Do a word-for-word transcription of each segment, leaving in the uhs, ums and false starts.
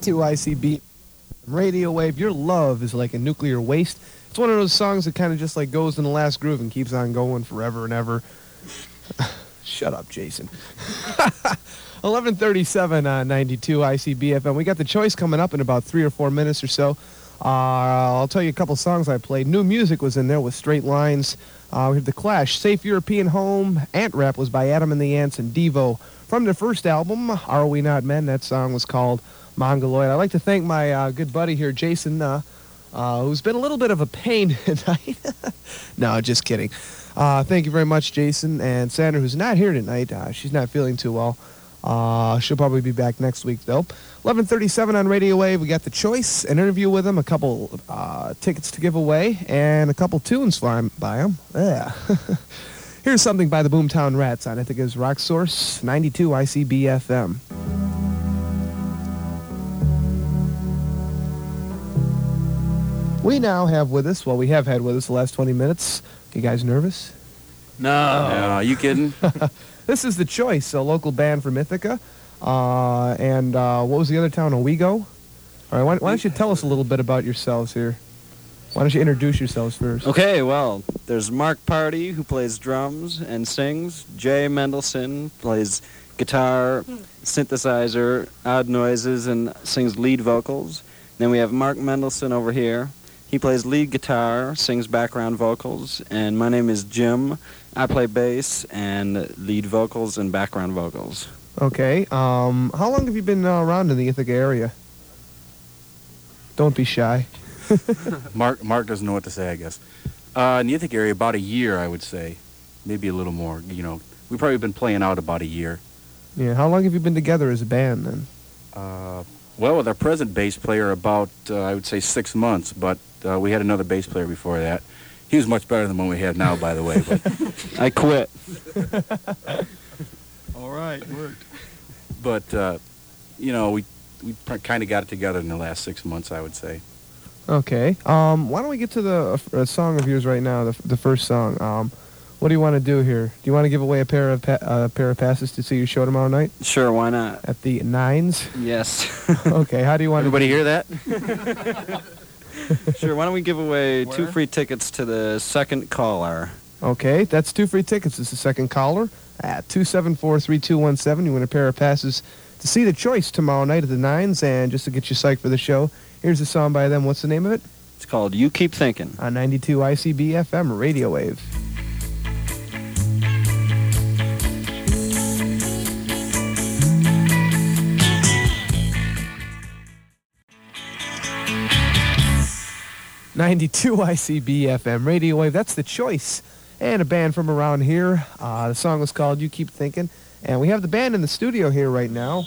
ninety-two I C B Radio Wave. Your love is like a nuclear waste. It's one of those songs that kind of just like goes in the last groove and keeps on going forever and ever. Shut up, Jason. eleven thirty-seven on ninety-two I C B F M. We got the choice coming up in about three or four minutes or so. Uh, I'll tell you a couple songs I played. New music was in there with Straight Lines. Uh, we have The Clash, Safe European Home. Ant Rap was by Adam and the Ants and Devo. From their first album, Are We Not Men? That song was called Mongoloid. I'd like to thank my uh, good buddy here, Jason, uh, uh, who's been a little bit of a pain tonight. No, just kidding. Uh, thank you very much, Jason. And Sandra, who's not here tonight, uh, she's not feeling too well. Uh, she'll probably be back next week, though. eleven thirty-seven on Radio Wave. We got The Choice, an interview with him, a couple uh, tickets to give away, and a couple tunes for him, by him. Yeah. Here's something by the Boomtown Rats on, I think it's Rock Source, ninety-two I C B F M. We now have with us, well, we have had with us the last twenty minutes. You guys nervous? No. No, are you kidding? This is The Choice, a local band from Ithaca. Uh, and uh, what was the other town, Owego? All right, why, why don't you tell us a little bit about yourselves here? Why don't you introduce yourselves first? Okay, well, there's Mark Party, who plays drums and sings. Jay Mendelson plays guitar, synthesizer, odd noises, and sings lead vocals. Then we have Mark Mendelson over here. He plays lead guitar, sings background vocals. And my name is Jim. I play bass and lead vocals and background vocals. Okay. Um, how long have you been uh, around in the Ithaca area? Don't be shy. Mark Mark doesn't know what to say, I guess. Uh, in the Ithaca area, about a year, I would say. Maybe a little more. You know, we've probably been playing out about a year. Yeah, how long have you been together as a band, then? Uh, well, with our present bass player, about, uh, I would say, six months. But uh, we had another bass player before that. He was much better than the one we have now, by the way. But I quit. All right, worked. But, uh, you know, we, we kind of got it together in the last six months, I would say. Okay. Um, why don't we get to the uh, song of yours right now, the, the first song. Um, what do you want to do here? Do you want to give away a pair of pa uh, pair of passes to see your show tomorrow night? Sure, why not? At the Nines? Yes. Okay, how do you want Everybody to... hear that? Sure, why don't we give away Where? two free tickets to the second caller? Okay, that's two free tickets. This is the second caller at two seven four, three two one seven. You win a pair of passes to see The Choice tomorrow night at the Nines. And just to get you psyched for the show, here's a song by them. What's the name of it? It's called You Keep Thinking. On ninety-two I C B F M Radio Wave. ninety-two I C B F M Radio Wave. That's The Choice. And a band from around here. Uh, the song was called You Keep Thinking. And we have the band in the studio here right now.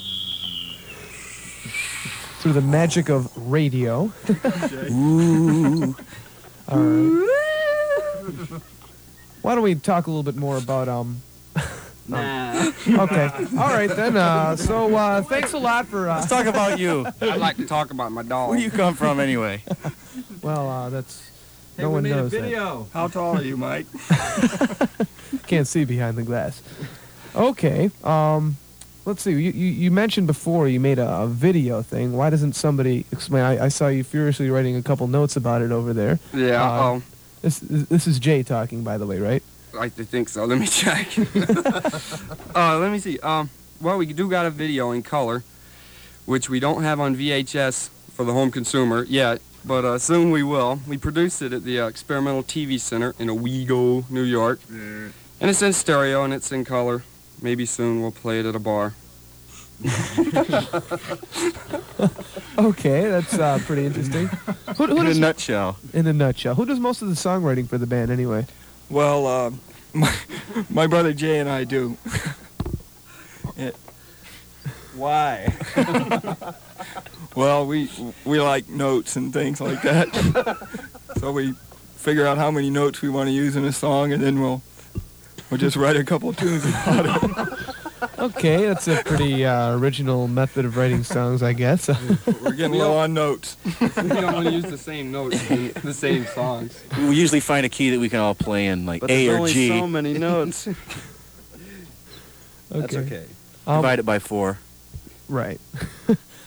Through the magic of radio. Ooh. All right. Why don't we talk a little bit more about... um. Nah. Okay. All right, then. Uh, so, uh, thanks a lot for... Uh, Let's talk about you. I'd like to talk about my dog. Where do you come from, anyway? Well, uh, that's... Hey, no we one made knows a video. that. How tall are you, Mike? Can't see behind the glass. Okay. Um, let's see. You, you, you mentioned before you made a, a video thing. Why doesn't somebody explain? I, I saw you furiously writing a couple notes about it over there. Yeah. Uh, um, this, this is Jay talking, by the way, right? I think so. Let me check. uh, let me see. Um, well, we do got a video in color, which we don't have on V H S for the home consumer yet, but uh, soon we will. We produced it at the uh, Experimental T V Center in Owego, New York. Yeah. And it's in stereo and it's in color. Maybe soon we'll play it at a bar. Okay, that's uh, pretty interesting. Who, who in does, a nutshell. In a nutshell. Who does most of the songwriting for the band, anyway? Well, uh, my, my brother Jay and I do. It, Why? well, we we like notes and things like that. So we figure out how many notes we want to use in a song, and then we'll we'll just write a couple tunes about it. Okay, that's a pretty uh, original method of writing songs, I guess. We're getting low on notes. We don't want to use the same notes in the same songs. We usually find a key that we can all play in, like But A there's or only G. so many notes. Okay. That's okay. Um, Divide it by four. Right.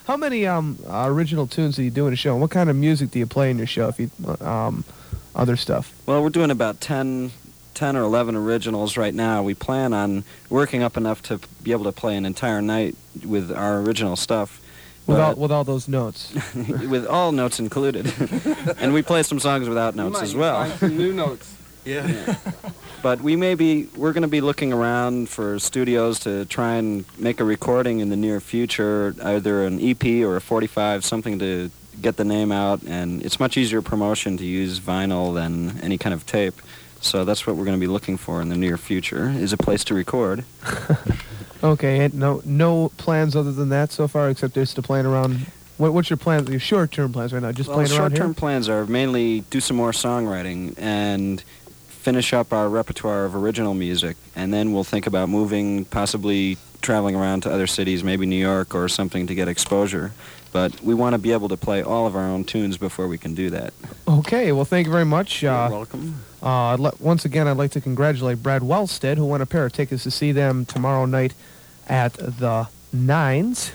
How many um uh, original tunes do you do in a show? And what kind of music do you play in your show? If you um other stuff. Well, we're doing about ten, ten or eleven originals right now. We plan on working up enough to be able to play an entire night with our original stuff. With all, But- with all those notes. with all notes included. And we play some songs without You notes might as well. find some new notes. Yeah. But we may be, we're going to be looking around for studios to try and make a recording in the near future, either an E P or a forty-five, something to get the name out. And it's much easier promotion to use vinyl than any kind of tape. So that's what we're going to be looking for in the near future, is a place to record. Okay, and no no plans other than that so far, except just to playing around. What, what's your plans? Your short-term plans right now? Just Well, playing around short-term here. plans are mainly do some more songwriting and finish up our repertoire of original music, and then we'll think about moving, possibly traveling around to other cities, maybe New York or something, to get exposure. But we want to be able to play all of our own tunes before we can do that. Okay, well, thank you very much. You're Uh, welcome. uh, le- once again, I'd like to congratulate Brad Wellstead, who won a pair of tickets to see them tomorrow night at the Nines.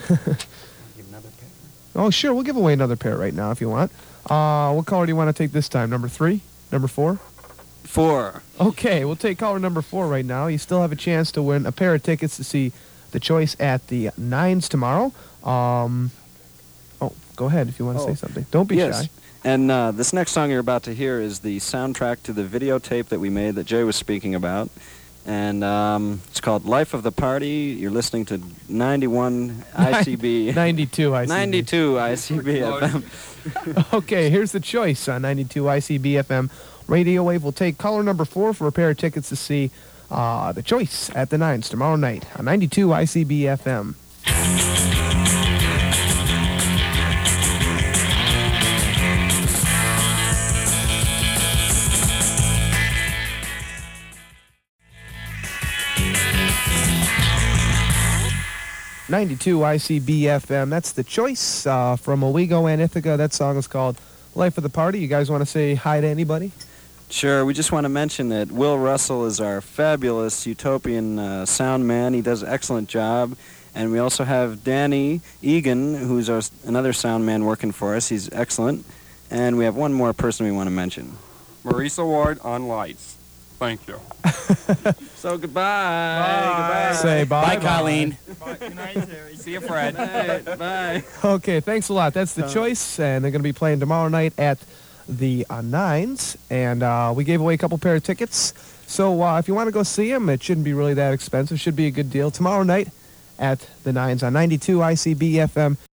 Oh, sure, we'll give away another pair right now if you want. Uh, what color do you want to take this time? Number three? Number four? Four. Okay, we'll take caller number four right now. You still have a chance to win a pair of tickets to see The Choice at the Nines tomorrow. Um, oh, go ahead if you want to Oh, say something. Don't be yes. shy. And uh, this next song you're about to hear is the soundtrack to the videotape that we made that Jay was speaking about. And um, it's called Life of the Party. You're listening to ninety-one I C B. ninety-two, I see. ninety-two I C B F M. Okay, here's The Choice on ninety-two I C B F M Radio Wave. We'll take caller number four for a pair of tickets to see uh, The Choice at the Nines tomorrow night on ninety-two I C B F M. ninety-two I C B F M. That's The Choice uh, from Owego and Ithaca. That song is called Life of the Party. You guys want to say hi to anybody? Sure, we just want to mention that Will Russell is our fabulous utopian uh, sound man. He does an excellent job. And we also have Danny Egan, who's our, another sound man working for us. He's excellent. And we have one more person we want to mention. Marisa Ward on lights. Thank you. So goodbye. Goodbye. Say bye. Bye, Colleen. See you, Fred. Bye. Bye. Okay, thanks a lot. That's The Choice, and they're going to be playing tomorrow night at the uh, Nines. And uh, we gave away a couple pair of tickets. So uh, if you want to go see them, it shouldn't be really that expensive. Should be a good deal. Tomorrow night at the Nines on ninety-two I C B F M.